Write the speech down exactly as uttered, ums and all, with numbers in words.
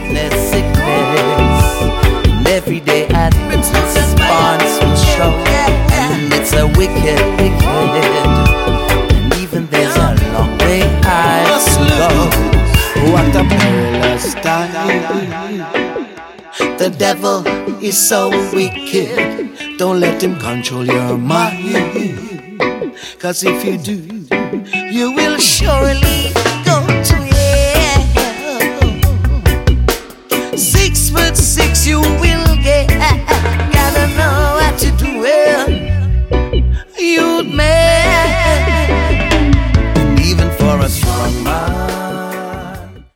sickness, sickness. And every day at least response will show. And it's a wicked, wicked. And even there's a long way I to go. What a perilous time. The devil is so wicked. Don't let him control your mind. Cause if you do, you will surely go to hell. Six foot six, you will.